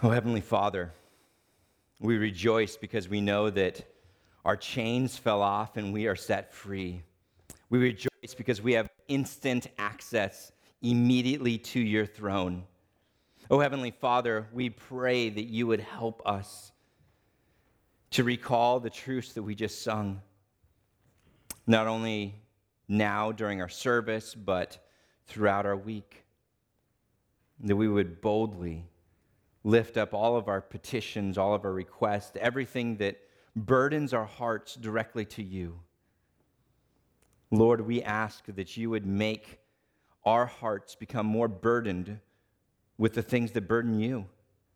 Oh, Heavenly Father, we rejoice because we know that our chains fell off and we are set free. We rejoice because we have instant access immediately to your throne. Oh, Heavenly Father, we pray that you would help us to recall the truths that we just sung, not only now during our service, but throughout our week, that we would boldly lift up all of our petitions, all of our requests, everything that burdens our hearts directly to you. Lord, we ask that you would make our hearts become more burdened with the things that burden you.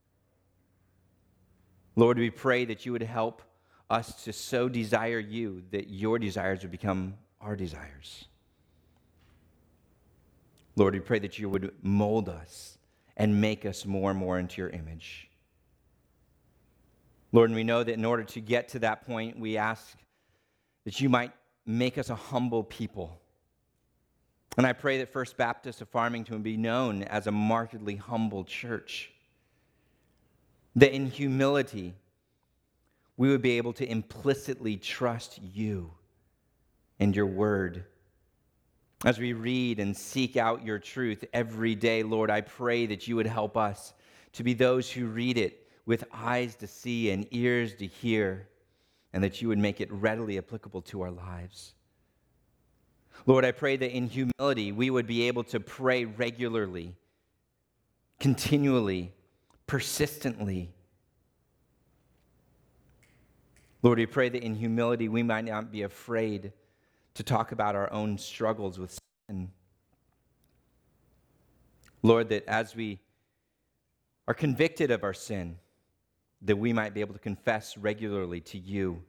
Lord, we pray that you would help us to so desire you that your desires would become our desires. Lord, we pray that you would mold us and make us more and more into your image. Lord, and we know that in order to get to that point, we ask that you might make us a humble people. And I pray that First Baptist of Farmington would be known as a markedly humble church. That in humility, we would be able to implicitly trust you and your word. As we read and seek out your truth every day, Lord, I pray that you would help us to be those who read it with eyes to see and ears to hear, and that you would make it readily applicable to our lives. Lord, I pray that in humility we would be able to pray regularly, continually, persistently. Lord, we pray that in humility we might not be afraid to talk about our own struggles with sin. Lord, that as we are convicted of our sin, that we might be able to confess regularly to you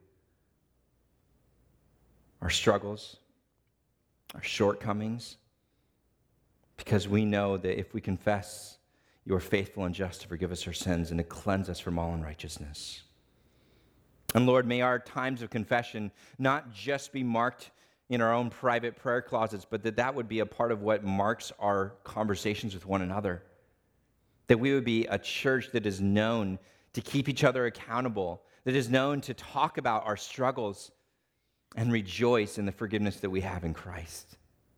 our struggles, our shortcomings, because we know that if we confess, you are faithful and just to forgive us our sins and to cleanse us from all unrighteousness. And Lord, may our times of confession not just be marked in our own private prayer closets, but that would be a part of what marks our conversations with one another. That we would be a church that is known to keep each other accountable, that is known to talk about our struggles and rejoice in the forgiveness that we have in Christ.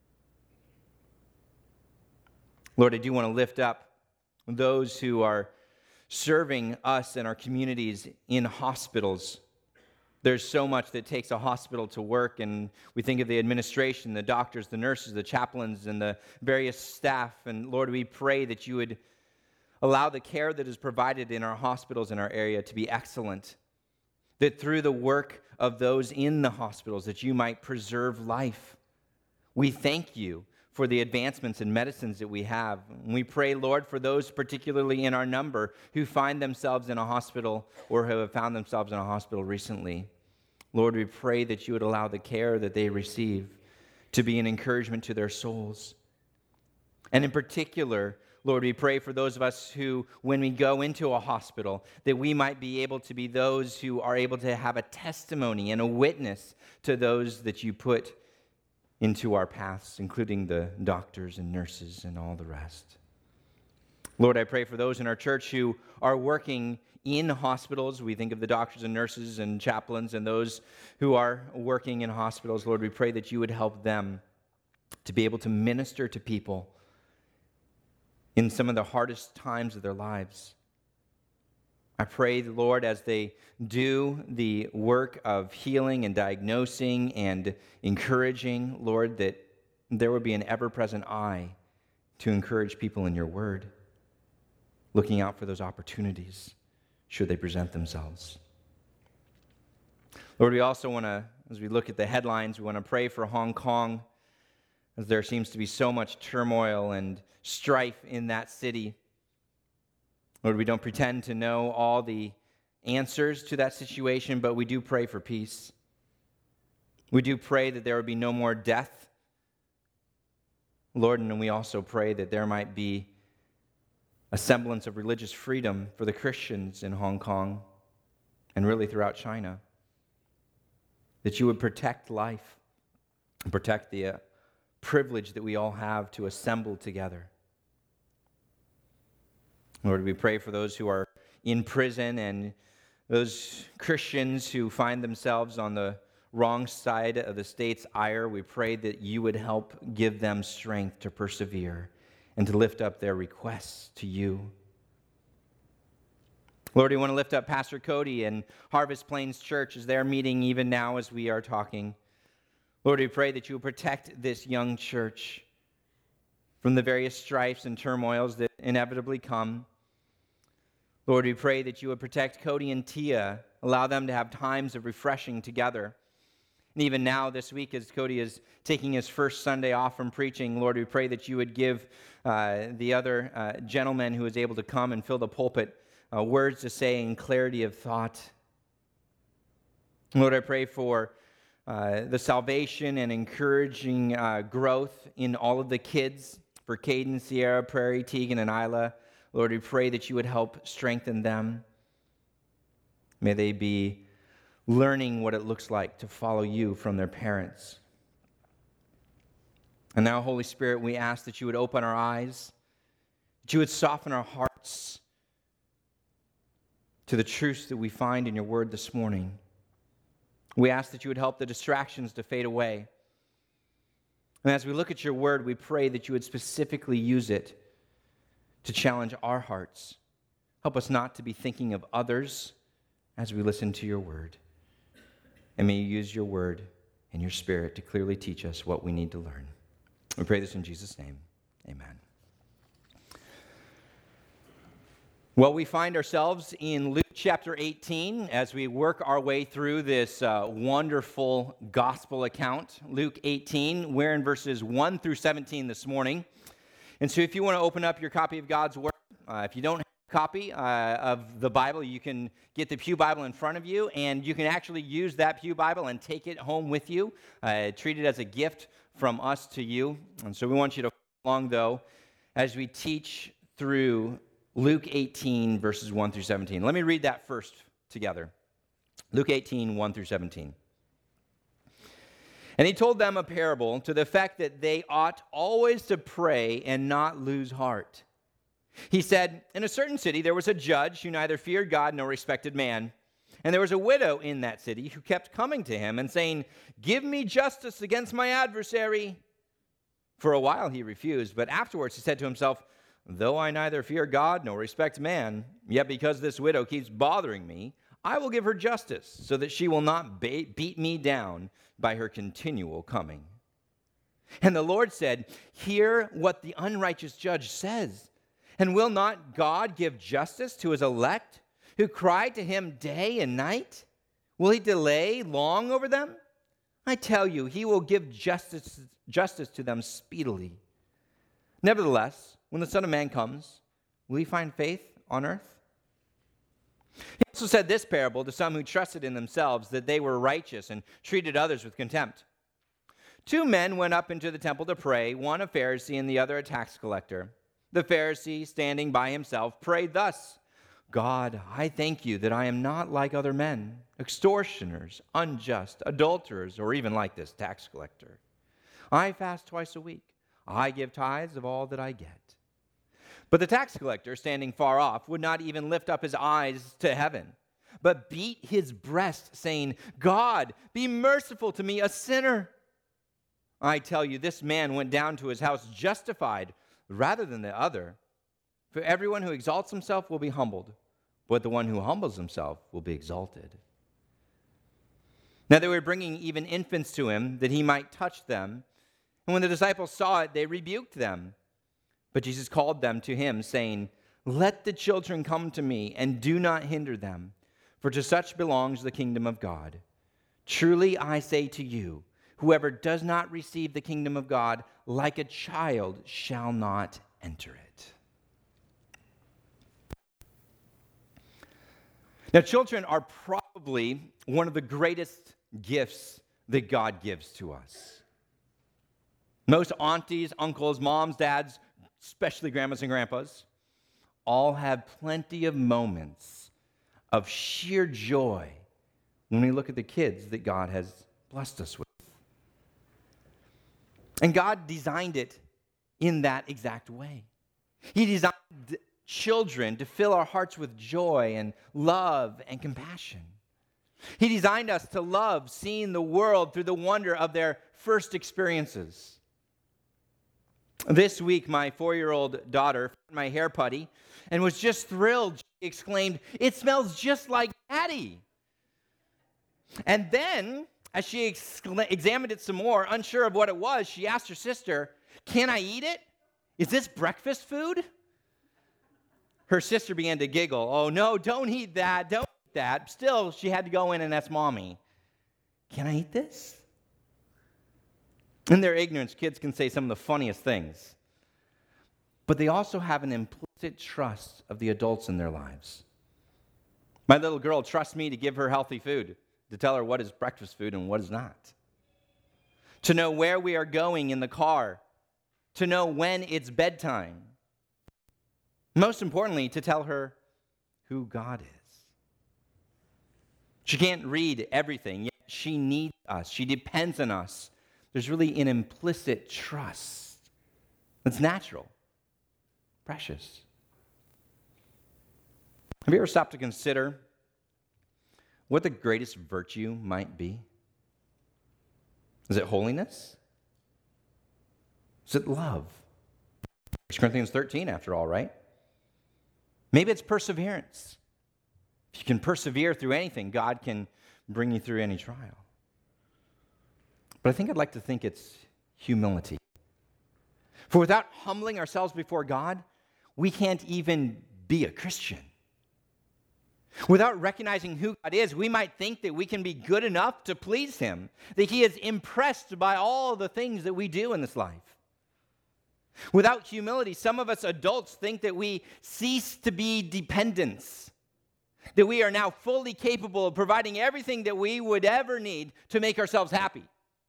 Lord, I do want to lift up those who are serving us and our communities in hospitals. There's so much that takes a hospital to work, and we think of the administration, the doctors, the nurses, the chaplains, and the various staff. And Lord, we pray that you would allow the care that is provided in our hospitals in our area to be excellent, that through the work of those in the hospitals that you might preserve life. We thank you for the advancements in medicines that we have. And we pray, Lord, for those particularly in our number who find themselves in a hospital or who have found themselves in a hospital recently. Lord, we pray that you would allow the care that they receive to be an encouragement to their souls. And in particular, Lord, we pray for those of us who, when we go into a hospital, that we might be able to be those who are able to have a testimony and a witness to those that you put into our paths, including the doctors and nurses and all the rest. Lord, I pray for those in our church who are working in hospitals. We think of the doctors and nurses and chaplains and those who are working in hospitals. Lord, we pray that you would help them to be able to minister to people in some of the hardest times of their lives. I pray, Lord, as they do the work of healing and diagnosing and encouraging, Lord, that there would be an ever-present eye to encourage people in your word, looking out for those opportunities should they present themselves. Lord, we also want to, as we look at the headlines, we want to pray for Hong Kong, as there seems to be so much turmoil and strife in that city. Lord, we don't pretend to know all the answers to that situation, but we do pray for peace. We do pray that there would be no more death, Lord, and we also pray that there might be a semblance of religious freedom for the Christians in Hong Kong and really throughout China. That you would protect life and protect the privilege that we all have to assemble together. Lord, we pray for those who are in prison and those Christians who find themselves on the wrong side of the state's ire, we pray that you would help give them strength to persevere and to lift up their requests to you. Lord, we want to lift up Pastor Cody and Harvest Plains Church as they're meeting even now as we are talking. Lord, we pray that you will protect this young church from the various strifes and turmoils that inevitably come. Lord, we pray that you would protect Cody and Tia, allow them to have times of refreshing together. And even now, this week, as Cody is taking his first Sunday off from preaching, Lord, we pray that you would give the other gentleman who is able to come and fill the pulpit words to say and clarity of thought. Lord, I pray for the salvation and encouraging growth in all of the kids, for Caden, Sierra, Prairie, Tegan, and Isla. Lord, we pray that you would help strengthen them. May they be learning what it looks like to follow you from their parents. And now, Holy Spirit, we ask that you would open our eyes, that you would soften our hearts to the truths that we find in your word this morning. We ask that you would help the distractions to fade away. And as we look at your word, we pray that you would specifically use it to challenge our hearts. Help us not to be thinking of others as we listen to your word. And may you use your word and your spirit to clearly teach us what we need to learn. We pray this in Jesus' name. Amen. Well, we find ourselves in Luke chapter 18 as we work our way through this wonderful gospel account. Luke 18, we're in verses 1 through 17 this morning. And so if you want to open up your copy of God's Word, if you don't have a copy of the Bible, you can get the Pew Bible in front of you, and you can actually use that Pew Bible and take it home with you. Treat it as a gift from us to you. And so we want you to follow along, though, as we teach through Luke 18, verses 1 through 17. Let me read that first together. Luke 18, 1 through 17. And he told them a parable to the effect that they ought always to pray and not lose heart. He said, in a certain city there was a judge who neither feared God nor respected man. And there was a widow in that city who kept coming to him and saying, "Give me justice against my adversary." For a while he refused, but afterwards he said to himself, "Though I neither fear God nor respect man, yet because this widow keeps bothering me, I will give her justice, so that she will not beat me down by her continual coming." And the Lord said, "Hear what the unrighteous judge says. And will not God give justice to his elect, who cry to him day and night? Will he delay long over them? I tell you, he will give justice to them speedily. Nevertheless, when the Son of Man comes, will he find faith on earth?" He also said this parable to some who trusted in themselves that they were righteous and treated others with contempt. 2 men went up into the temple to pray, one a Pharisee and the other a tax collector. The Pharisee, standing by himself, prayed thus, "God, I thank you that I am not like other men, extortioners, unjust, adulterers, or even like this tax collector. I fast twice a week. I give tithes of all that I get." But the tax collector, standing far off, would not even lift up his eyes to heaven, but beat his breast, saying, "God, be merciful to me, a sinner." I tell you, this man went down to his house justified rather than the other. For everyone who exalts himself will be humbled, but the one who humbles himself will be exalted. Now they were bringing even infants to him, that he might touch them. And when the disciples saw it, they rebuked them. But Jesus called them to him, saying, "Let the children come to me, and do not hinder them, for to such belongs the kingdom of God. Truly I say to you, whoever does not receive the kingdom of God like a child shall not enter it." Now, children are probably one of the greatest gifts that God gives to us. Most aunties, uncles, moms, dads, especially grandmas and grandpas, all have plenty of moments of sheer joy when we look at the kids that God has blessed us with. And God designed it in that exact way. He designed children to fill our hearts with joy and love and compassion. He designed us to love seeing the world through the wonder of their first experiences. This week, my 4-year-old daughter found my hair putty and was just thrilled. She exclaimed, "It smells just like Daddy." And then, as she examined it some more, unsure of what it was, she asked her sister, "Can I eat it? Is this breakfast food?" Her sister began to giggle. "Oh, no, don't eat that. Don't eat that." Still, she had to go in and ask Mommy, "Can I eat this?" In their ignorance, kids can say some of the funniest things. But they also have an implicit trust of the adults in their lives. My little girl trusts me to give her healthy food, to tell her what is breakfast food and what is not, to know where we are going in the car, to know when it's bedtime. Most importantly, to tell her who God is. She can't read everything, yet she needs us. She depends on us. There's really an implicit trust. It's natural, precious. Have you ever stopped to consider what the greatest virtue might be? Is it holiness? Is it love? 1 Corinthians 13, after all, right? Maybe it's perseverance. If you can persevere through anything, God can bring you through any trial. But I think I'd like to think it's humility. For without humbling ourselves before God, we can't even be a Christian. Without recognizing who God is, we might think that we can be good enough to please Him, that He is impressed by all the things that we do in this life. Without humility, some of us adults think that we cease to be dependents, that we are now fully capable of providing everything that we would ever need to make ourselves happy.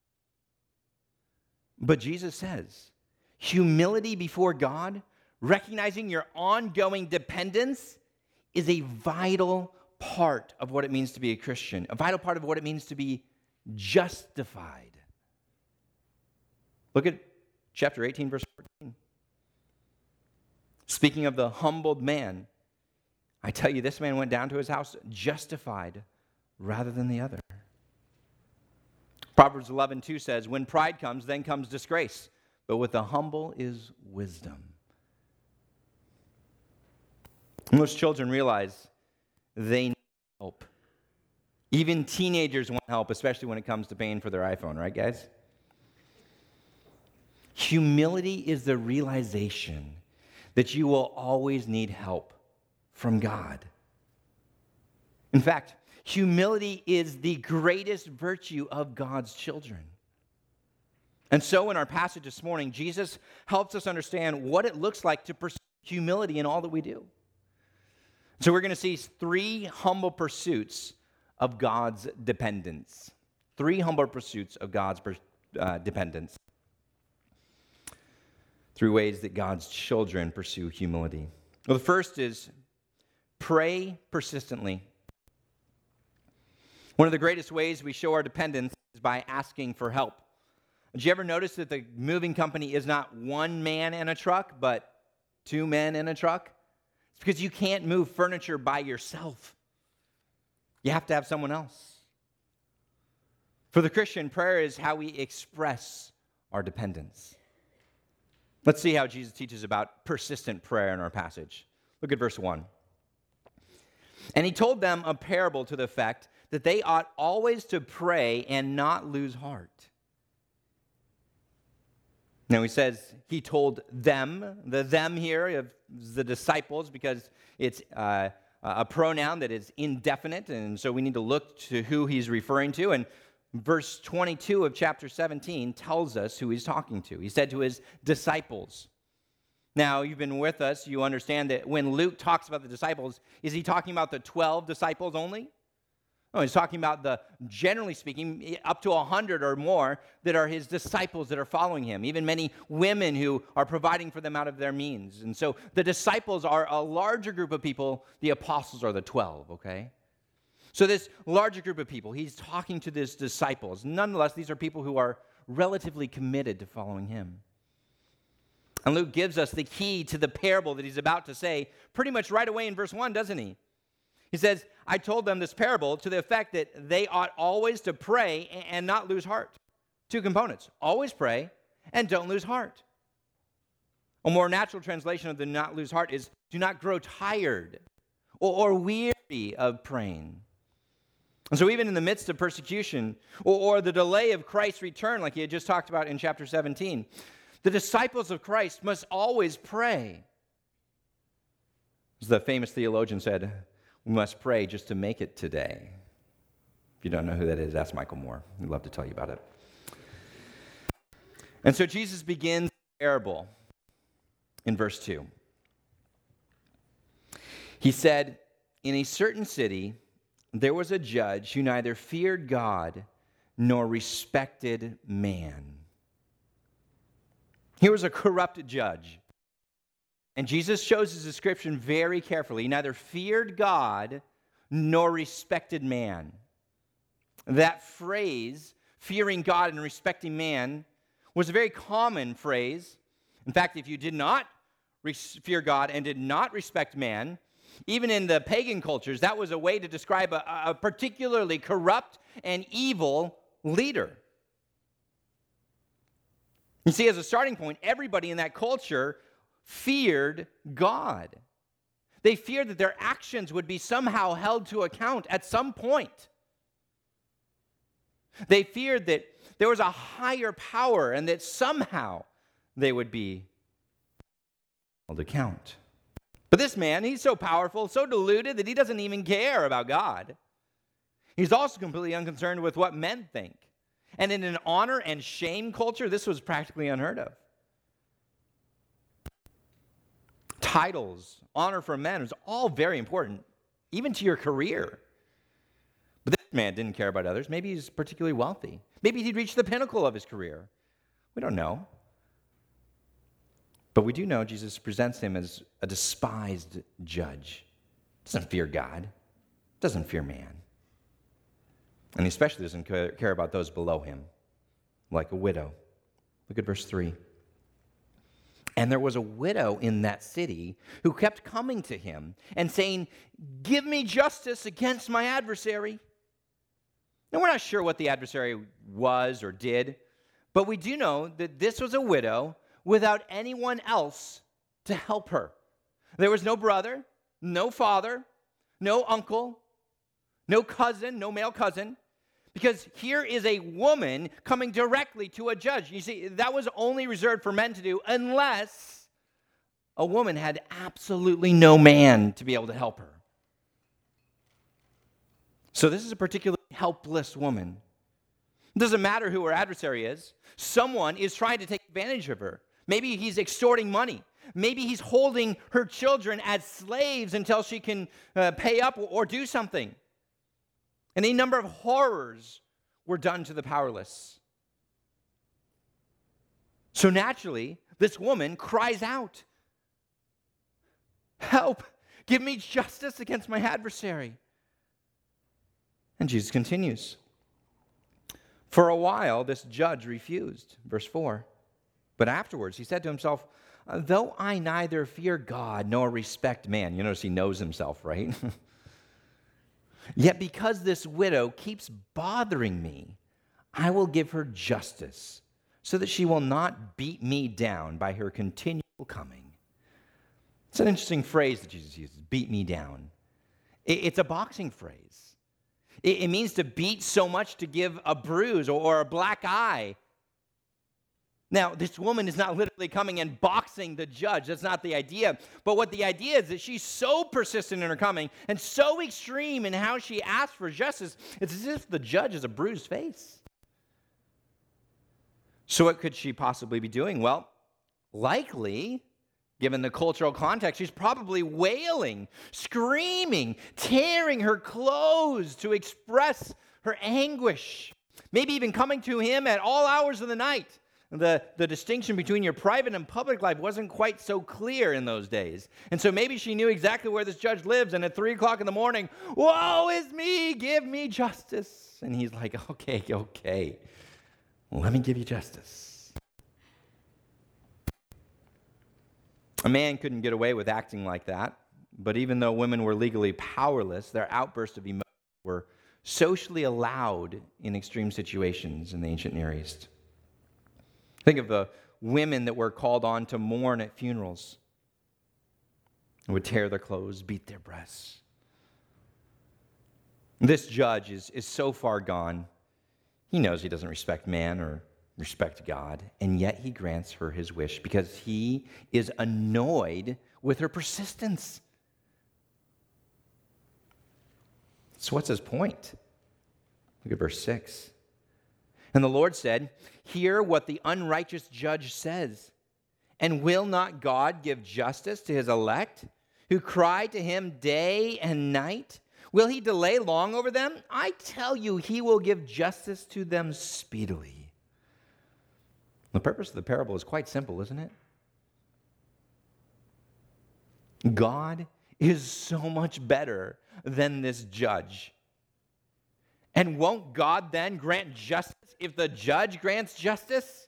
But Jesus says, humility before God, recognizing your ongoing dependence, is a vital part of what it means to be a Christian, a vital part of what it means to be justified. Look at chapter 18, verse 14. Speaking of the humbled man, I tell you, this man went down to his house justified rather than the other. Proverbs 11:2 says, "When pride comes, then comes disgrace, but with the humble is wisdom." Most children realize they need help. Even teenagers want help, especially when it comes to paying for their iPhone, right, guys? Humility is the realization that you will always need help from God. In fact, humility is the greatest virtue of God's children. And so in our passage this morning, Jesus helps us understand what it looks like to pursue humility in all that we do. So we're going to see 3 humble pursuits of God's dependence. 3 humble pursuits of God's dependence. 3 ways that God's children pursue humility. Well, the first is pray persistently. One of the greatest ways we show our dependence is by asking for help. Did you ever notice that the moving company is not 1 man in a truck, but 2 men in a truck? It's because you can't move furniture by yourself. You have to have someone else. For the Christian, prayer is how we express our dependence. Let's see how Jesus teaches about persistent prayer in our passage. Look at verse 1. And he told them a parable to the effect that they ought always to pray and not lose heart. Now he says he told them, the them here of the disciples, because it's a pronoun that is indefinite, and so we need to look to who he's referring to. And verse 22 of chapter 17 tells us who he's talking to. He said to his disciples. Now, you've been with us, you understand that when Luke talks about the disciples, is he talking about the 12 disciples only? No, he's talking about generally speaking, up to 100 or more that are his disciples that are following him, even many women who are providing for them out of their means. And so the disciples are a larger group of people. The apostles are the 12, okay? So this larger group of people, he's talking to these disciples. Nonetheless, these are people who are relatively committed to following him. And Luke gives us the key to the parable that he's about to say pretty much right away in verse 1, doesn't he? He says, I told them this parable to the effect that they ought always to pray and not lose heart. Two components, always pray and don't lose heart. A more natural translation of the not lose heart is do not grow tired or weary of praying. And so even in the midst of persecution or the delay of Christ's return, like he had just talked about in chapter 17, the disciples of Christ must always pray. As the famous theologian said, we must pray just to make it today. If you don't know who that is, ask Michael Moore. He'd love to tell you about it. And so Jesus begins the parable in verse 2. He said, in a certain city, there was a judge who neither feared God nor respected man. Here was a corrupt judge. And Jesus chose his description very carefully. He neither feared God nor respected man. That phrase, fearing God and respecting man, was a very common phrase. In fact, if you did not fear God and did not respect man, even in the pagan cultures, that was a way to describe a particularly corrupt and evil leader. You see, as a starting point, everybody in that culture feared God. They feared that their actions would be somehow held to account at some point. They feared that there was a higher power and that somehow they would be held to account. But this man, he's so powerful, so deluded that he doesn't even care about God. He's also completely unconcerned with what men think. And in an honor and shame culture, this was practically unheard of. Titles, honor from men was all very important, even to your career. But this man didn't care about others. Maybe he's particularly wealthy. Maybe he'd reached the pinnacle of his career. We don't know. But we do know Jesus presents him as a despised judge. Doesn't fear God. Doesn't fear man. And he especially doesn't care about those below him, like a widow. Look at verse 3. And there was a widow in that city who kept coming to him and saying, give me justice against my adversary. Now, we're not sure what the adversary was or did, but we do know that this was a widow without anyone else to help her. There was no brother, no father, no uncle, no cousin, no male cousin, because here is a woman coming directly to a judge. You see, that was only reserved for men to do unless a woman had absolutely no man to be able to help her. So this is a particularly helpless woman. It doesn't matter who her adversary is. Someone is trying to take advantage of her. Maybe he's extorting money. Maybe he's holding her children as slaves until she can pay up or do something. And a number of horrors were done to the powerless. So naturally, this woman cries out, help, give me justice against my adversary. And Jesus continues. For a while, this judge refused. Verse 4. But afterwards, he said to himself, though I neither fear God nor respect man. You notice he knows himself, right? Yet because this widow keeps bothering me, I will give her justice so that she will not beat me down by her continual coming. It's an interesting phrase that Jesus uses, beat me down. It's a boxing phrase. It means to beat so much to give a bruise or a black eye. Now, this woman is not literally coming and boxing the judge. That's not the idea. But what the idea is that she's so persistent in her coming and so extreme in how she asks for justice, it's as if the judge has a bruised face. So what could she possibly be doing? Well, likely, given the cultural context, she's probably wailing, screaming, tearing her clothes to express her anguish. Maybe even coming to him at all hours of the night. The distinction between your private and public life wasn't quite so clear in those days. And so maybe she knew exactly where this judge lives, and at 3 o'clock in the morning, woe is me, give me justice. And he's like, okay, let me give you justice. A man couldn't get away with acting like that, but even though women were legally powerless, their outbursts of emotion were socially allowed in extreme situations in the ancient Near East. Think of the women that were called on to mourn at funerals. They would tear their clothes, beat their breasts. This judge is so far gone, he knows he doesn't respect man or respect God, and yet he grants her his wish because he is annoyed with her persistence. So what's his point? Look at verse 6. And the Lord said, "Hear what the unrighteous judge says. And will not God give justice to his elect, who cry to him day and night? Will he delay long over them? I tell you, he will give justice to them speedily." The purpose of the parable is quite simple, isn't it? God is so much better than this judge. And won't God then grant justice if the judge grants justice?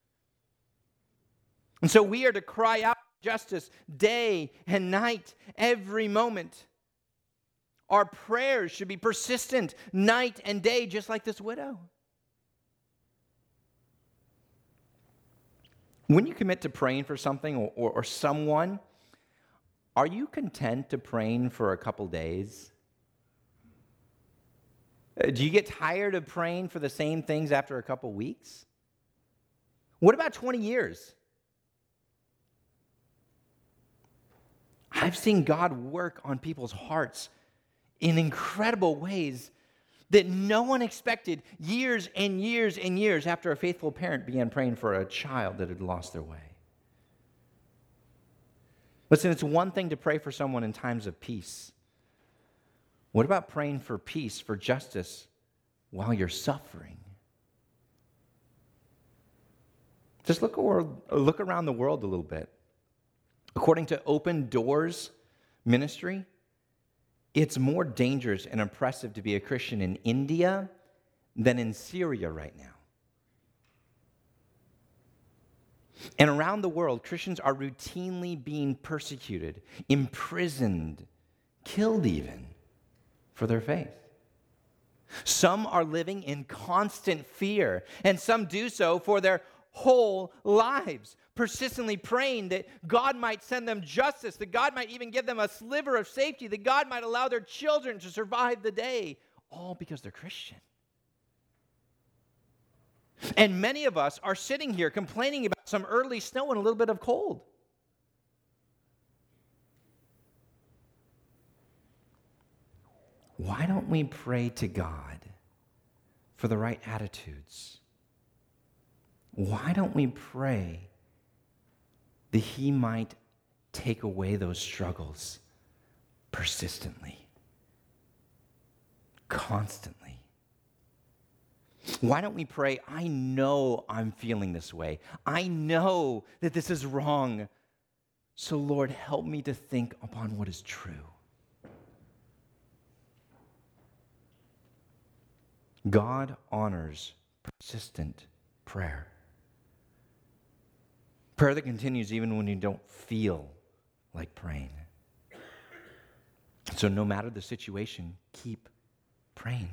And so we are to cry out justice day and night, every moment. Our prayers should be persistent night and day, just like this widow. When you commit to praying for something or someone, are you content to praying for a couple days? Do you get tired of praying for the same things after a couple weeks? What about 20 years? I've seen God work on people's hearts in incredible ways that no one expected years and years and years after a faithful parent began praying for a child that had lost their way. Listen, it's one thing to pray for someone in times of peace. What about praying for peace, for justice, while you're suffering? Just look around the world a little bit. According to Open Doors Ministry, it's more dangerous and oppressive to be a Christian in India than in Syria right now. And around the world, Christians are routinely being persecuted, imprisoned, killed even, for their faith. Some are living in constant fear, and some do so for their whole lives, persistently praying that God might send them justice, that God might even give them a sliver of safety, that God might allow their children to survive the day, all because they're Christian. And many of us are sitting here complaining about some early snow and a little bit of cold. Why don't we pray to God for the right attitudes? Why don't we pray that He might take away those struggles persistently, constantly? Why don't we pray, I know I'm feeling this way. I know that this is wrong. So Lord, help me to think upon what is true. God honors persistent prayer. Prayer that continues even when you don't feel like praying. So no matter the situation, keep praying.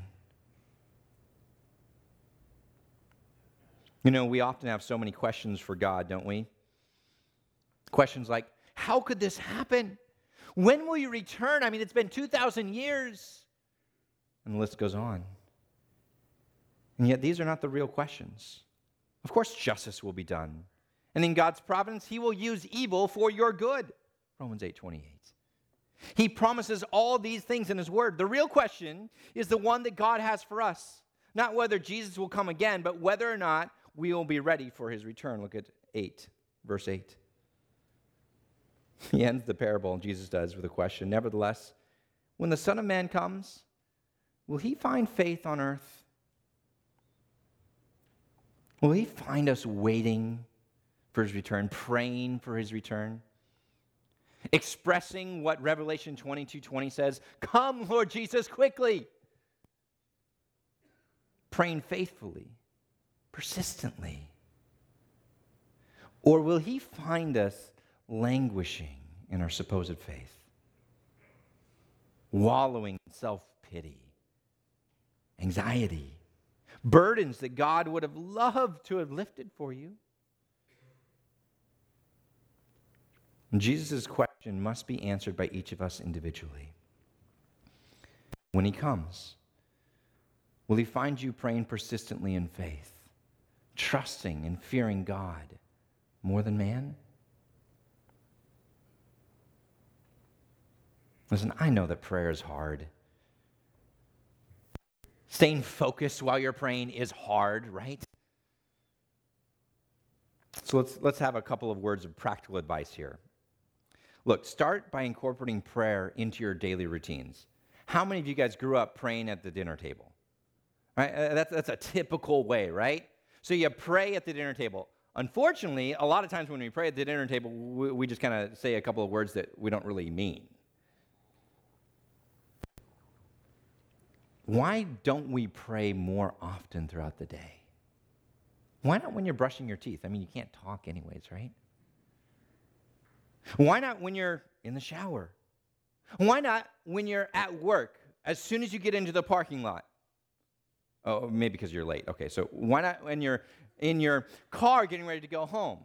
You know, we often have so many questions for God, don't we? Questions like, how could this happen? When will you return? I mean, it's been 2,000 years. And the list goes on. And yet these are not the real questions. Of course, justice will be done. And in God's providence, He will use evil for your good. Romans 8:28. He promises all these things in His Word. The real question is the one that God has for us. Not whether Jesus will come again, but whether or not we will be ready for His return. Look at verse 8. He ends the parable, Jesus does, with a question. Nevertheless, when the Son of Man comes, will He find faith on earth? Will He find us waiting for His return, praying for His return, expressing what Revelation 22:20 says, come, Lord Jesus, quickly, praying faithfully, persistently? Or will He find us languishing in our supposed faith, wallowing in self-pity, anxiety, burdens that God would have loved to have lifted for you. And Jesus' question must be answered by each of us individually. When he comes, will he find you praying persistently in faith, trusting and fearing God more than man? Listen, I know that prayer is hard. Staying focused while you're praying is hard, right? So let's have a couple of words of practical advice here. Look, start by incorporating prayer into your daily routines. How many of you guys grew up praying at the dinner table? Right? That's a typical way, right? So you pray at the dinner table. Unfortunately, a lot of times when we pray at the dinner table, we just kind of say a couple of words that we don't really mean. Why don't we pray more often throughout the day? Why not when you're brushing your teeth? I mean, you can't talk anyways, right? Why not when you're in the shower? Why not when you're at work, as soon as you get into the parking lot? Oh, maybe because you're late. Okay, so why not when you're in your car getting ready to go home?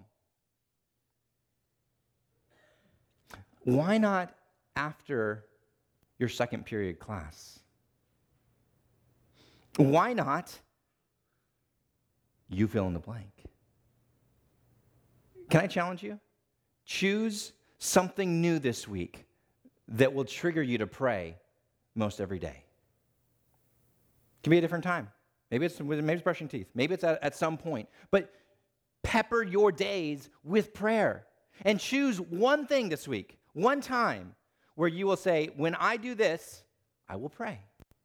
Why not after your second period class? Why not you fill in the blank? Can I challenge you? Choose something new this week that will trigger you to pray most every day. It can be a different time. Maybe it's brushing teeth. Maybe it's at some point. But pepper your days with prayer. And choose one thing this week, one time, where you will say, when I do this, I will pray.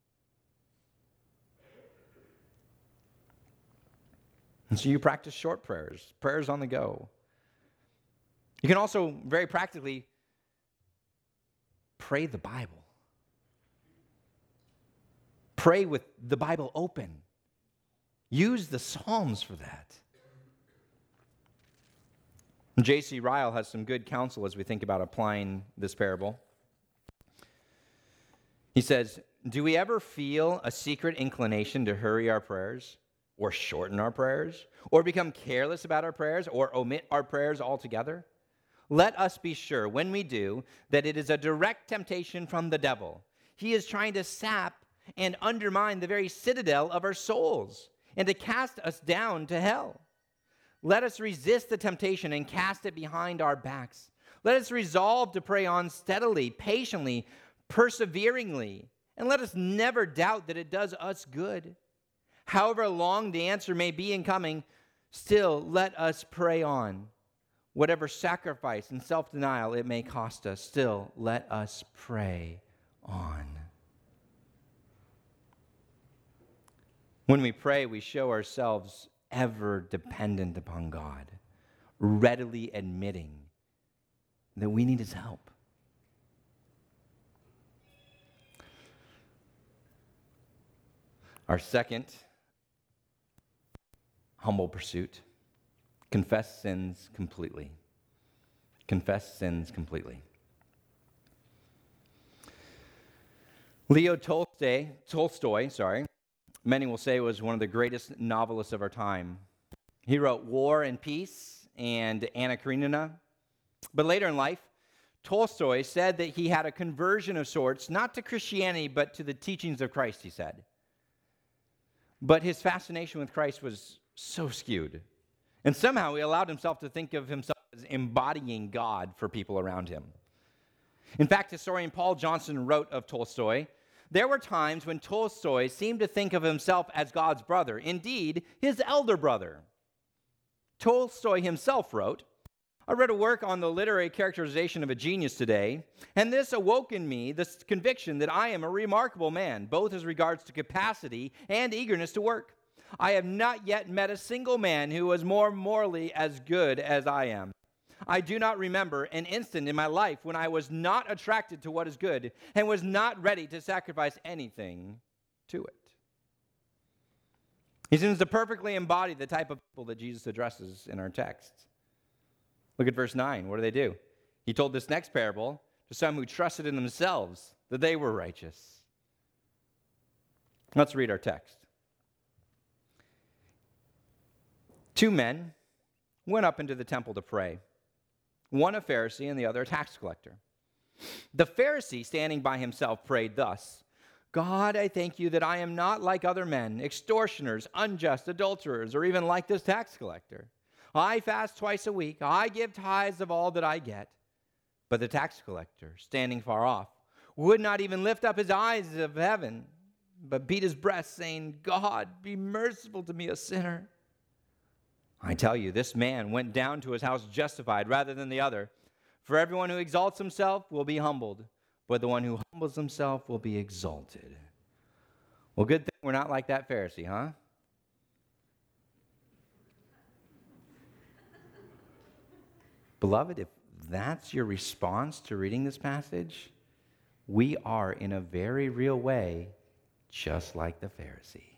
And so you practice short prayers, prayers on the go. You can also very practically pray the Bible. Pray with the Bible open. Use the Psalms for that. J.C. Ryle has some good counsel as we think about applying this parable. He says, do we ever feel a secret inclination to hurry our prayers, or shorten our prayers, or become careless about our prayers, or omit our prayers altogether? Let us be sure, when we do, that it is a direct temptation from the devil. He is trying to sap and undermine the very citadel of our souls and to cast us down to hell. Let us resist the temptation and cast it behind our backs. Let us resolve to pray on steadily, patiently, perseveringly, and let us never doubt that it does us good. However long the answer may be in coming, still let us pray on. Whatever sacrifice and self-denial it may cost us, still let us pray on. When we pray, we show ourselves ever dependent upon God, readily admitting that we need his help. Our second humble pursuit: confess sins completely. Confess sins completely. Leo Tolstoy, many will say was one of the greatest novelists of our time. He wrote War and Peace and Anna Karenina. But later in life, Tolstoy said that he had a conversion of sorts, not to Christianity, but to the teachings of Christ, he said. But his fascination with Christ was so skewed. And somehow he allowed himself to think of himself as embodying God for people around him. In fact, historian Paul Johnson wrote of Tolstoy, there were times when Tolstoy seemed to think of himself as God's brother, indeed, his elder brother. Tolstoy himself wrote, I read a work on the literary characterization of a genius today, and this awoke in me this conviction that I am a remarkable man, both as regards to capacity and eagerness to work. I have not yet met a single man who was more morally as good as I am. I do not remember an instant in my life when I was not attracted to what is good and was not ready to sacrifice anything to it. He seems to perfectly embody the type of people that Jesus addresses in our text. Look at verse 9. What do? He told this next parable to some who trusted in themselves that they were righteous. Let's read our text. 2 men went up into the temple to pray, one a Pharisee and the other a tax collector. The Pharisee, standing by himself, prayed thus: God, I thank you that I am not like other men, extortioners, unjust, adulterers, or even like this tax collector. I fast twice a week. I give tithes of all that I get. But the tax collector, standing far off, would not even lift up his eyes of heaven, but beat his breast, saying, God, be merciful to me, a sinner. I tell you, this man went down to his house justified rather than the other. For everyone who exalts himself will be humbled, but the one who humbles himself will be exalted. Well, good thing we're not like that Pharisee, huh? Beloved, if that's your response to reading this passage, we are in a very real way just like the Pharisee.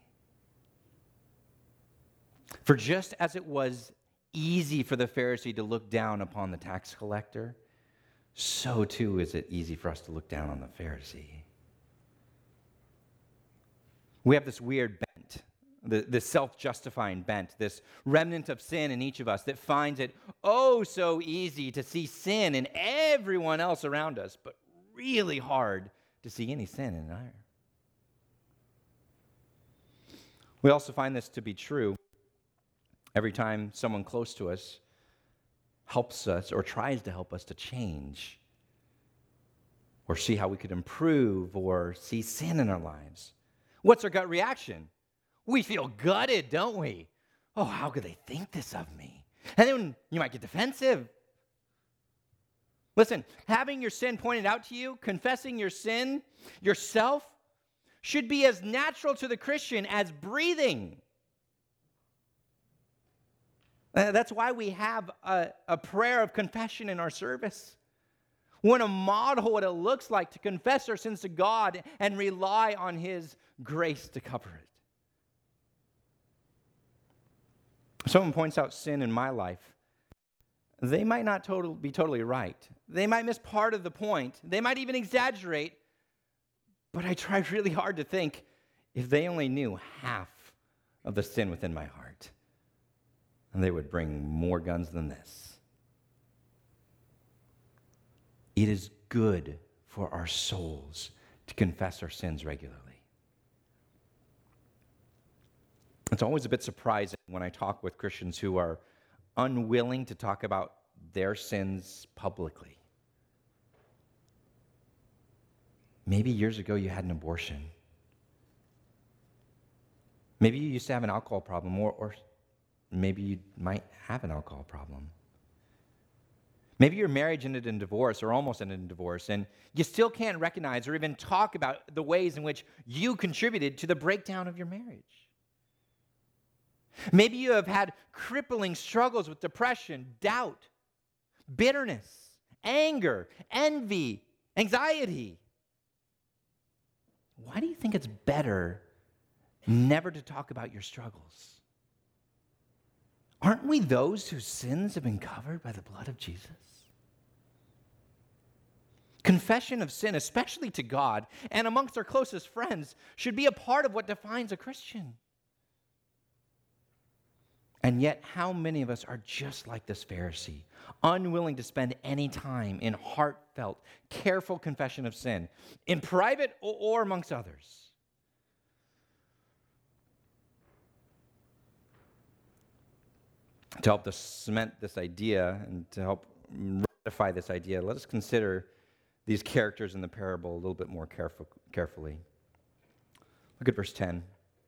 For just as it was easy for the Pharisee to look down upon the tax collector, so too is it easy for us to look down on the Pharisee. We have this weird bent, this self-justifying bent, this remnant of sin in each of us that finds it oh so easy to see sin in everyone else around us, but really hard to see any sin in either. We also find this to be true every time someone close to us helps us or tries to help us to change or see how we could improve or see sin in our lives. What's our gut reaction? We feel gutted, don't we? Oh, how could they think this of me? And then you might get defensive. Listen, having your sin pointed out to you, confessing your sin yourself, should be as natural to the Christian as breathing. That's why we have a prayer of confession in our service. We want to model what it looks like to confess our sins to God and rely on His grace to cover it. If someone points out sin in my life, they might not be totally right. They might miss part of the point. They might even exaggerate. But I try really hard to think, if they only knew half of the sin within my heart, and they would bring more guns than this. It is good for our souls to confess our sins regularly. It's always a bit surprising when I talk with Christians who are unwilling to talk about their sins publicly. Maybe years ago you had an abortion. Maybe you used to have an alcohol problem, or maybe you might have an alcohol problem. Maybe your marriage ended in divorce or almost ended in divorce, and you still can't recognize or even talk about the ways in which you contributed to the breakdown of your marriage. Maybe you have had crippling struggles with depression, doubt, bitterness, anger, envy, anxiety. Why do you think it's better never to talk about your struggles? Aren't we those whose sins have been covered by the blood of Jesus? Confession of sin, especially to God and amongst our closest friends, should be a part of what defines a Christian. And yet, how many of us are just like this Pharisee, unwilling to spend any time in heartfelt, careful confession of sin, in private or amongst others? To help to cement this idea and to help ratify this idea, let us consider these characters in the parable a little bit more carefully. Look at verse 10.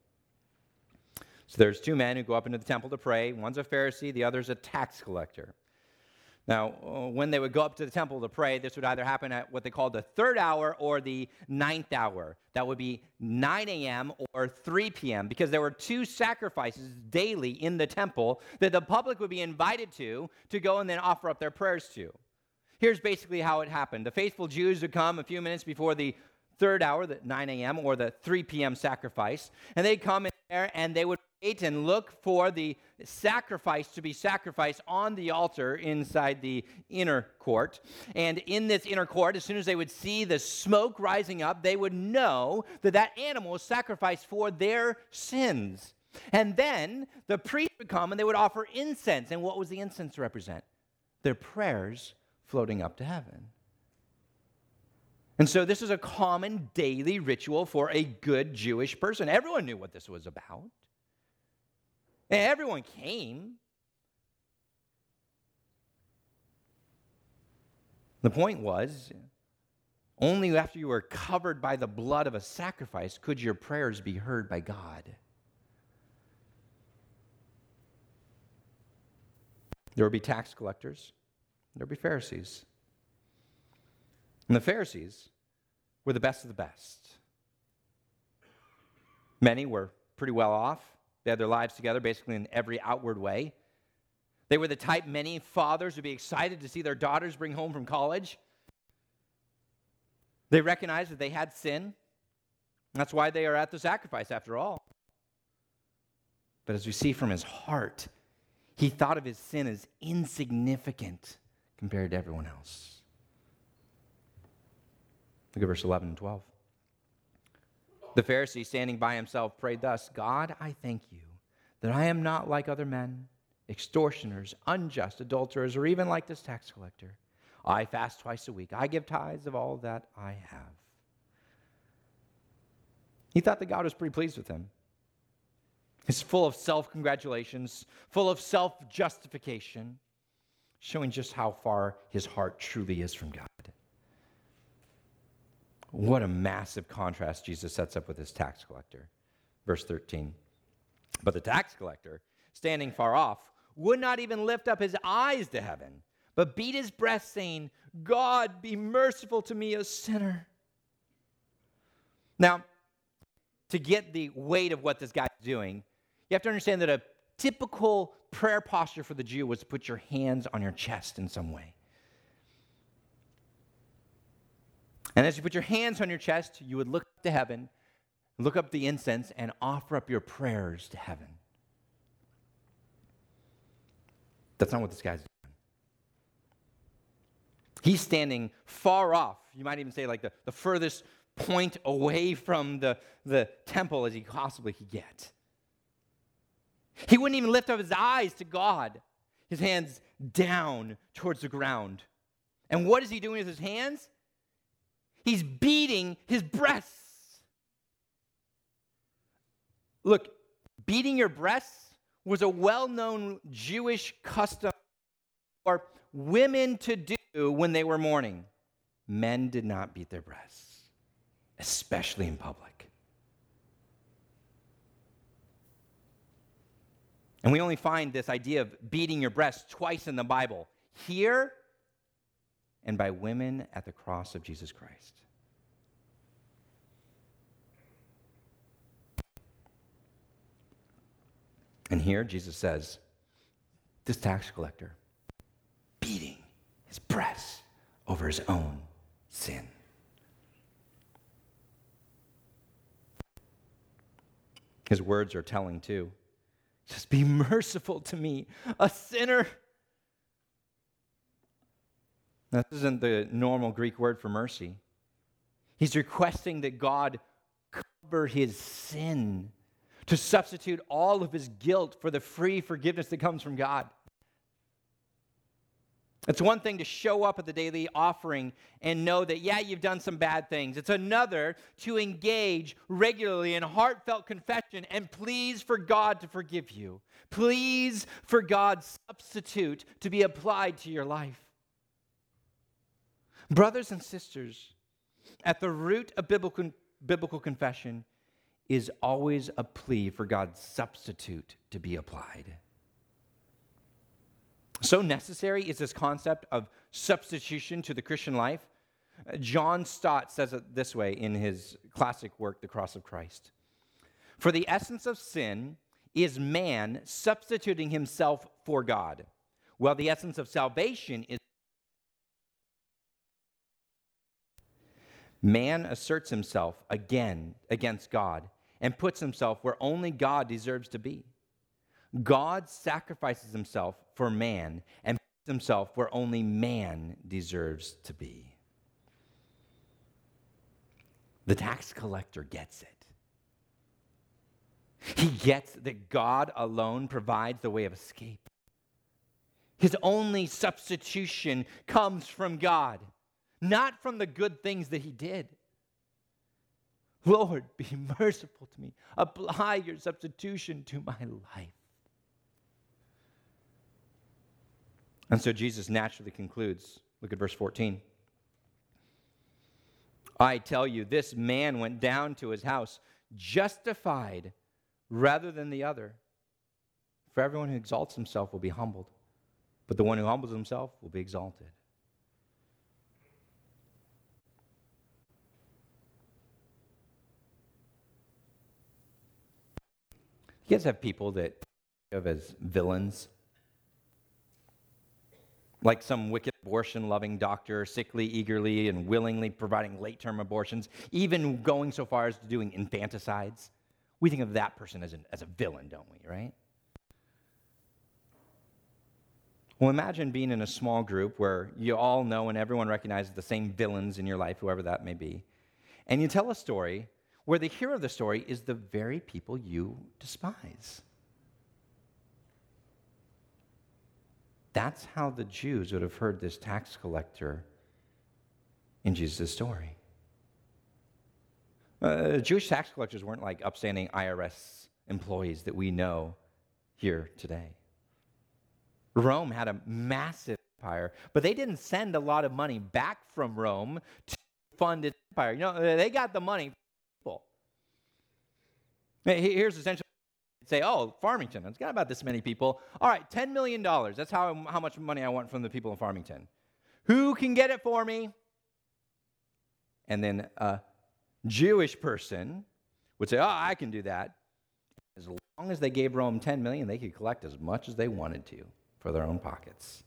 So there's 2 men who go up into the temple to pray. One's a Pharisee, the other's a tax collector. Now, when they would go up to the temple to pray, this would either happen at what they called the 3rd hour or the 9th hour. That would be 9 a.m. or 3 p.m. because there were 2 sacrifices daily in the temple that the public would be invited to go and then offer up their prayers to. Here's basically how it happened. The faithful Jews would come a few minutes before the 3rd hour, the 9 a.m. or the 3 p.m. sacrifice, and they'd come and there and they would wait and look for the sacrifice to be sacrificed on the altar inside the inner court. And in this inner court, as soon as they would see the smoke rising up, they would know that that animal was sacrificed for their sins. And then the priest would come and they would offer incense. And what was the incense represent? Their prayers floating up to heaven. And so this is a common daily ritual for a good Jewish person. Everyone knew what this was about. And everyone came. The point was, only after you were covered by the blood of a sacrifice could your prayers be heard by God. There would be tax collectors. There would be Pharisees. And the Pharisees were the best of the best. Many were pretty well off. They had their lives together basically in every outward way. They were the type many fathers would be excited to see their daughters bring home from college. They recognized that they had sin. That's why they are at the sacrifice after all. But as we see from his heart, he thought of his sin as insignificant compared to everyone else. Look at verse 11 and 12. The Pharisee, standing by himself, prayed thus, God, I thank you that I am not like other men, extortioners, unjust, adulterers, or even like this tax collector. I fast twice a week. I give tithes of all that I have. He thought that God was pretty pleased with him. He's full of self-congratulations, full of self-justification, showing just how far his heart truly is from God. What a massive contrast Jesus sets up with his tax collector. Verse 13. But the tax collector, standing far off, would not even lift up his eyes to heaven, but beat his breast, saying, God, be merciful to me, a sinner. Now, to get the weight of what this guy's doing, you have to understand that a typical prayer posture for the Jew was to put your hands on your chest in some way. And as you put your hands on your chest, you would look to heaven, look up the incense, and offer up your prayers to heaven. That's not what this guy's doing. He's standing far off. You might even say like the furthest point away from the temple as he possibly could get. He wouldn't even lift up his eyes to God, his hands down towards the ground. And what is he doing with his hands? He's beating his breasts. Look, beating your breasts was a well-known Jewish custom for women to do when they were mourning. Men did not beat their breasts, especially in public. And we only find this idea of beating your breast twice in the Bible. Here and by women at the cross of Jesus Christ. And here Jesus says, this tax collector beating his breast over his own sin. His words are telling too. Just be merciful to me, a sinner. Now, this isn't the normal Greek word for mercy. He's requesting that God cover his sin, to substitute all of his guilt for the free forgiveness that comes from God. It's one thing to show up at the daily offering and know that, yeah, you've done some bad things. It's another to engage regularly in heartfelt confession and please for God to forgive you. Please for God's substitute to be applied to your life. Brothers and sisters, at the root of biblical confession is always a plea for God's substitute to be applied. So necessary is this concept of substitution to the Christian life. John Stott says it this way in his classic work, The Cross of Christ. For the essence of sin is man substituting himself for God, while the essence of salvation is man asserts himself again against God and puts himself where only God deserves to be. God sacrifices himself for man and puts himself where only man deserves to be. The tax collector gets it. He gets that God alone provides the way of escape. His only substitution comes from God, not from the good things that he did. Lord, be merciful to me. Apply your substitution to my life. And so Jesus naturally concludes. Look at verse 14. I tell you, this man went down to his house justified rather than the other. For everyone who exalts himself will be humbled, but the one who humbles himself will be exalted. You guys have people that think of as villains? Like some wicked abortion-loving doctor, sickly, eagerly, and willingly providing late-term abortions, even going so far as to doing infanticides. We think of that person as a villain, don't we, right? Well, imagine being in a small group where you all know and everyone recognizes the same villains in your life, whoever that may be, and you tell a story where the hero of the story is the very people you despise. That's how the Jews would have heard this tax collector in Jesus' story. Jewish tax collectors weren't like upstanding IRS employees that we know here today. Rome had a massive empire, but they didn't send a lot of money back from Rome to fund its empire. You know, they got the money from people. Here's essentially, say, oh, Farmington, it's got about this many people. All right, $10 million. That's how much money I want from the people in Farmington. Who can get it for me? And then a Jewish person would say, oh, I can do that. As long as they gave Rome $10 million, they could collect as much as they wanted to for their own pockets.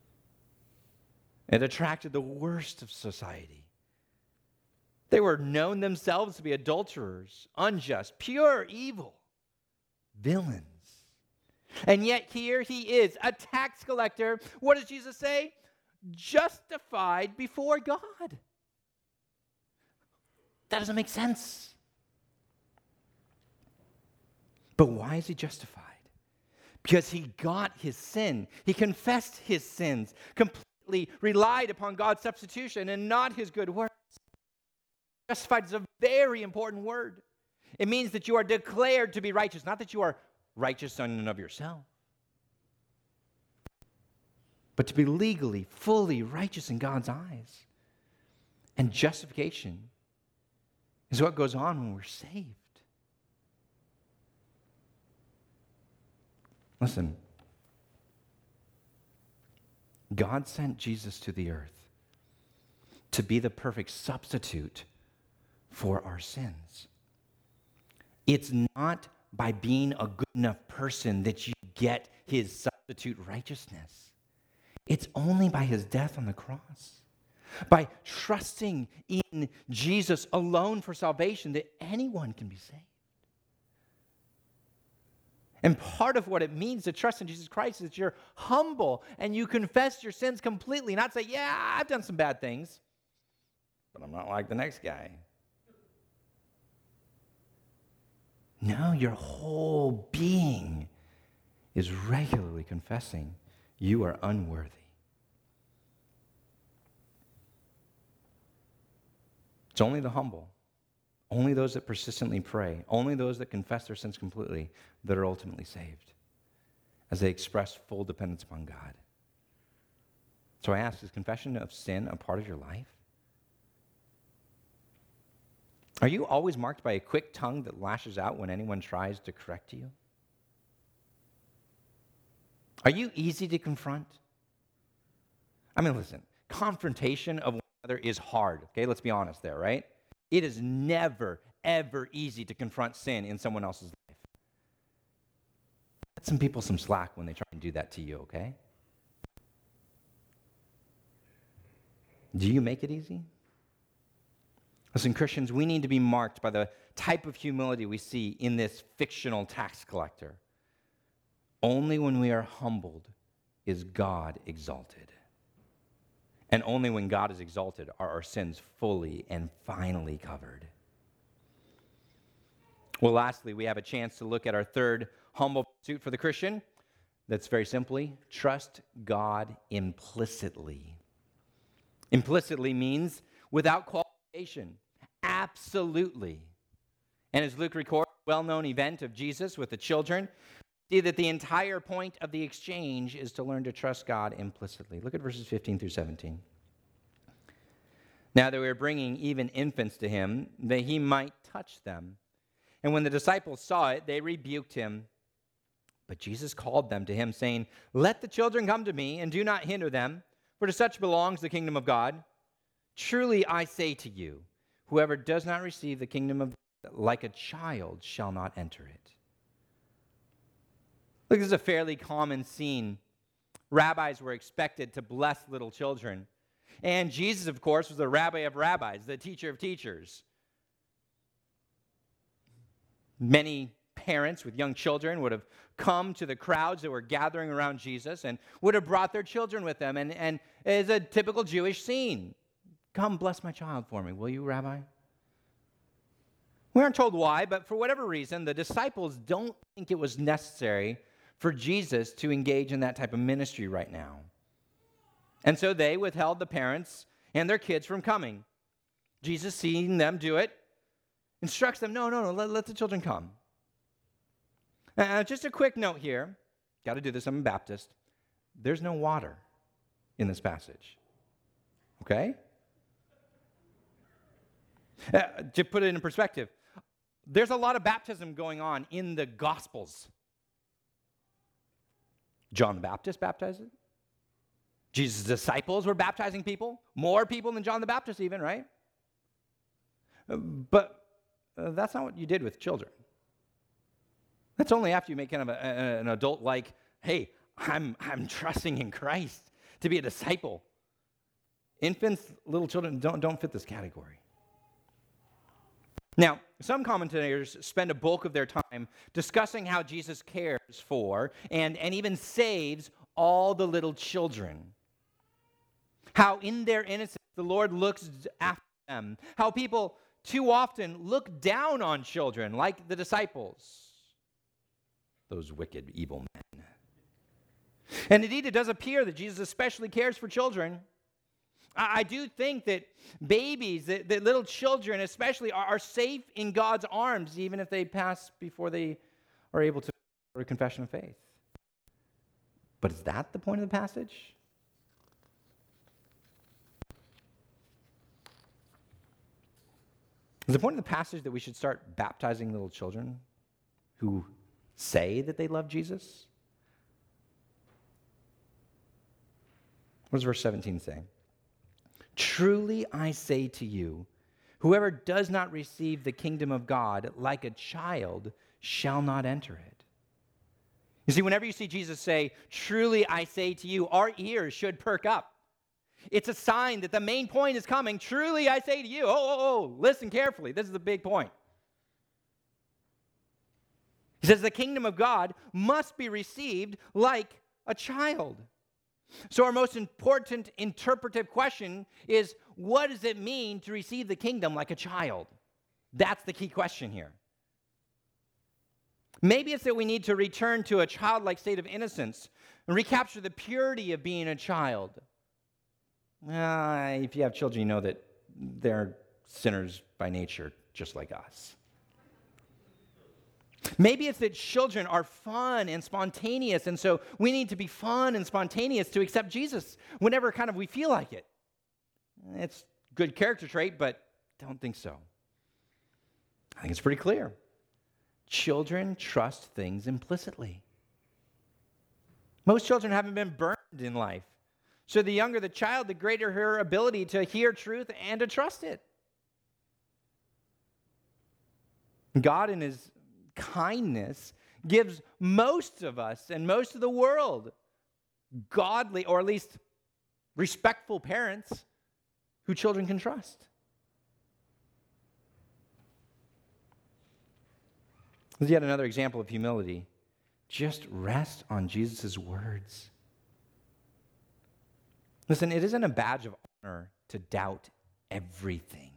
It attracted the worst of society. They were known themselves to be adulterers, unjust, pure evil, villains. And yet here he is, a tax collector. What does Jesus say? Justified before God. That doesn't make sense. But why is he justified? Because he got his sin. He confessed his sins, completely relied upon God's substitution and not his good works. Justified is a very important word. It means that you are declared to be righteous, not that you are righteous in and of yourself, but to be legally, fully righteous in God's eyes. And justification is what goes on when we're saved. Listen, God sent Jesus to the earth to be the perfect substitute for our sins. It's not by being a good enough person that you get his substitute righteousness. It's only by his death on the cross, by trusting in Jesus alone for salvation, that anyone can be saved. And part of what it means to trust in Jesus Christ is that you're humble and you confess your sins completely, not say, yeah, I've done some bad things, but I'm not like the next guy. No, your whole being is regularly confessing you are unworthy. It's only the humble, only those that persistently pray, only those that confess their sins completely that are ultimately saved as they express full dependence upon God. So I ask, is confession of sin a part of your life? Are you always marked by a quick tongue that lashes out when anyone tries to correct you? Are you easy to confront? I mean, listen, confrontation of one another is hard, okay? Let's be honest there, right? It is never, ever easy to confront sin in someone else's life. Cut some people some slack when they try and do that to you, okay? Do you make it easy? Listen, Christians, we need to be marked by the type of humility we see in this fictional tax collector. Only when we are humbled is God exalted. And only when God is exalted are our sins fully and finally covered. Well, lastly, we have a chance to look at our third humble pursuit for the Christian. That's very simply, trust God implicitly. Implicitly means without qualification, absolutely. And as Luke records the well-known event of Jesus with the children, see that the entire point of the exchange is to learn to trust God implicitly. Look at verses 15 through 17. Now they were bringing even infants to him, that he might touch them. And when the disciples saw it, they rebuked him. But Jesus called them to him, saying, "Let the children come to me, and do not hinder them, for to such belongs the kingdom of God. Truly I say to you, whoever does not receive the kingdom of God like a child shall not enter it." Look, this is a fairly common scene. Rabbis were expected to bless little children. And Jesus, of course, was the rabbi of rabbis, the teacher of teachers. Many parents with young children would have come to the crowds that were gathering around Jesus and would have brought their children with them. And it's a typical Jewish scene. "Come, bless my child for me, will you, Rabbi?" We aren't told why, but for whatever reason, the disciples don't think it was necessary for Jesus to engage in that type of ministry right now. And so they withheld the parents and their kids from coming. Jesus, seeing them do it, instructs them, no, let the children come. Just a quick note here. Got to do this, I'm a Baptist. There's no water in this passage. Okay? To put it in perspective, there's a lot of baptism going on in the Gospels. John the Baptist baptized it. Jesus' disciples were baptizing people, more people than John the Baptist even, right? But that's not what you did with children. That's only after you make kind of an adult like, hey, I'm trusting in Christ to be a disciple. Infants, little children don't fit this category. Now, some commentators spend a bulk of their time discussing how Jesus cares for and even saves all the little children. How in their innocence the Lord looks after them. How people too often look down on children like the disciples. Those wicked, evil men. And indeed, it does appear that Jesus especially cares for children. I do think that babies, that little children especially, are safe in God's arms, even if they pass before they are able to for a confession of faith. But is that the point of the passage? Is the point of the passage that we should start baptizing little children who say that they love Jesus? What does verse 17 say? "Truly I say to you, whoever does not receive the kingdom of God like a child shall not enter it." You see, whenever you see Jesus say, "Truly I say to you," our ears should perk up. It's a sign that the main point is coming. Truly I say to you. Listen carefully. This is the big point. He says the kingdom of God must be received like a child. So our most important interpretive question is, what does it mean to receive the kingdom like a child? That's the key question here. Maybe it's that we need to return to a childlike state of innocence and recapture the purity of being a child. If you have children, you know that they're sinners by nature, just like us. Maybe it's that children are fun and spontaneous, and so we need to be fun and spontaneous to accept Jesus whenever kind of we feel like it. It's a good character trait, but don't think so. I think it's pretty clear. Children trust things implicitly. Most children haven't been burned in life. So the younger the child, the greater her ability to hear truth and to trust it. God, in his kindness, gives most of us and most of the world godly, or at least respectful parents who children can trust. There's yet another example of humility. Just rest on Jesus' words. Listen, it isn't a badge of honor to doubt everything.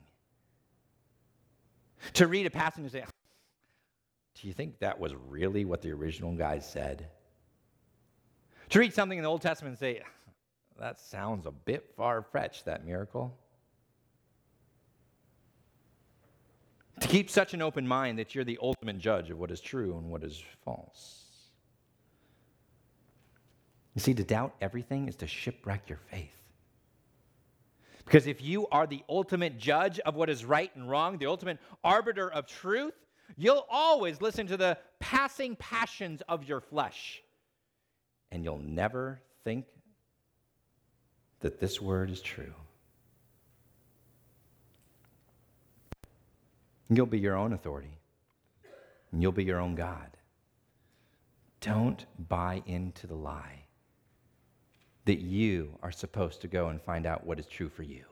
To read a passage and say, do you think that was really what the original guy said? To read something in the Old Testament and say, that sounds a bit far-fetched, that miracle. To keep such an open mind that you're the ultimate judge of what is true and what is false. You see, to doubt everything is to shipwreck your faith. Because if you are the ultimate judge of what is right and wrong, the ultimate arbiter of truth, you'll always listen to the passing passions of your flesh. And you'll never think that this word is true. You'll be your own authority. And you'll be your own God. Don't buy into the lie that you are supposed to go and find out what is true for you.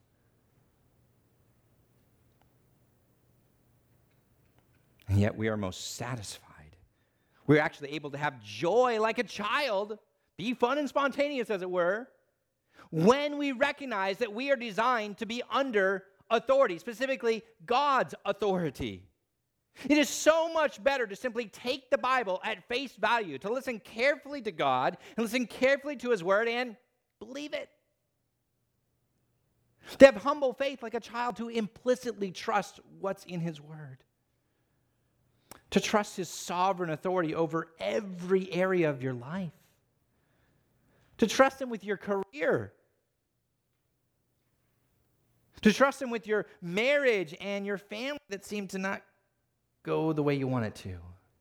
And yet we are most satisfied. We're actually able to have joy like a child, be fun and spontaneous as it were, when we recognize that we are designed to be under authority, specifically God's authority. It is so much better to simply take the Bible at face value, to listen carefully to God and listen carefully to His Word and believe it. To have humble faith like a child to implicitly trust what's in His Word. To trust His sovereign authority over every area of your life. To trust Him with your career. To trust Him with your marriage and your family that seem to not go the way you want it to.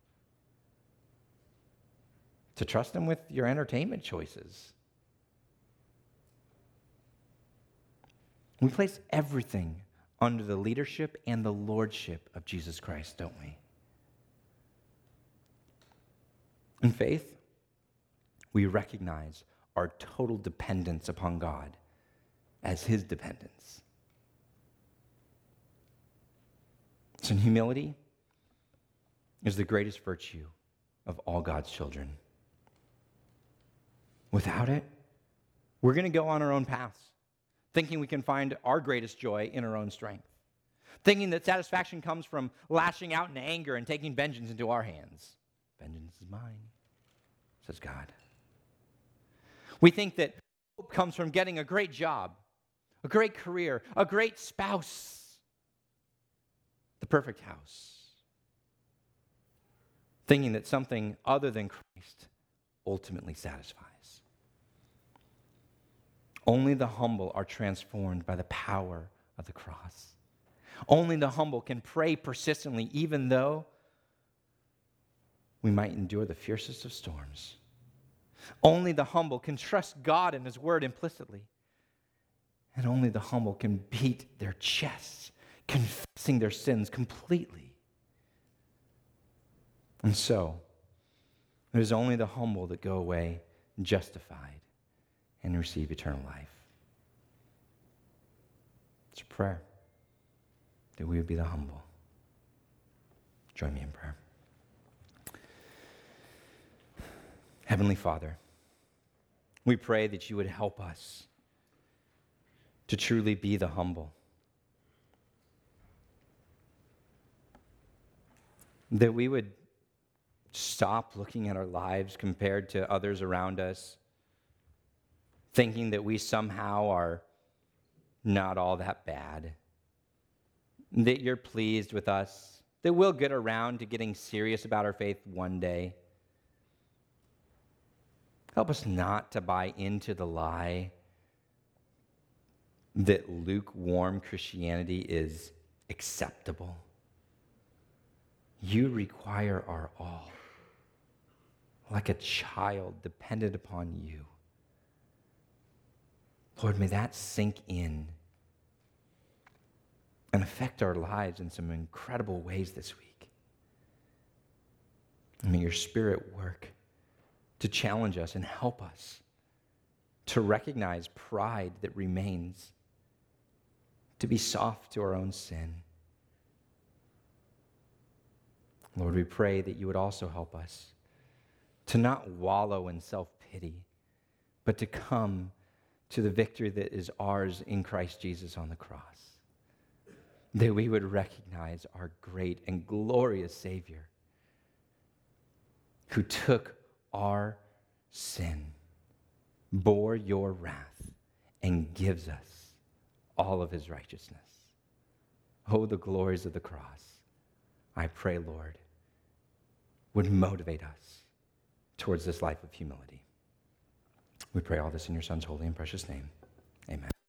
To trust Him with your entertainment choices. We place everything under the leadership and the lordship of Jesus Christ, don't we? In faith, we recognize our total dependence upon God as His dependence. So humility is the greatest virtue of all God's children. Without it, we're going to go on our own paths, thinking we can find our greatest joy in our own strength, thinking that satisfaction comes from lashing out in anger and taking vengeance into our hands. Vengeance is mine, says God. We think that hope comes from getting a great job, a great career, a great spouse, the perfect house. Thinking that something other than Christ ultimately satisfies. Only the humble are transformed by the power of the cross. Only the humble can pray persistently, even though we might endure the fiercest of storms. Only the humble can trust God and His Word implicitly. And only the humble can beat their chests, confessing their sins completely. And so, it is only the humble that go away justified and receive eternal life. It's a prayer that we would be the humble. Join me in prayer. Heavenly Father, we pray that you would help us to truly be the humble. That we would stop looking at our lives compared to others around us, thinking that we somehow are not all that bad, that you're pleased with us, that we'll get around to getting serious about our faith one day. Help us not to buy into the lie that lukewarm Christianity is acceptable. You require our all, like a child dependent upon you. Lord, may that sink in and affect our lives in some incredible ways this week. And may your Spirit work to challenge us and help us to recognize pride that remains, to be soft to our own sin. Lord, we pray that you would also help us to not wallow in self-pity, but to come to the victory that is ours in Christ Jesus on the cross. That we would recognize our great and glorious Savior who took our sin, bore your wrath, and gives us all of his righteousness. Oh, the glories of the cross, I pray, Lord, would motivate us towards this life of humility. We pray all this in your Son's holy and precious name. Amen.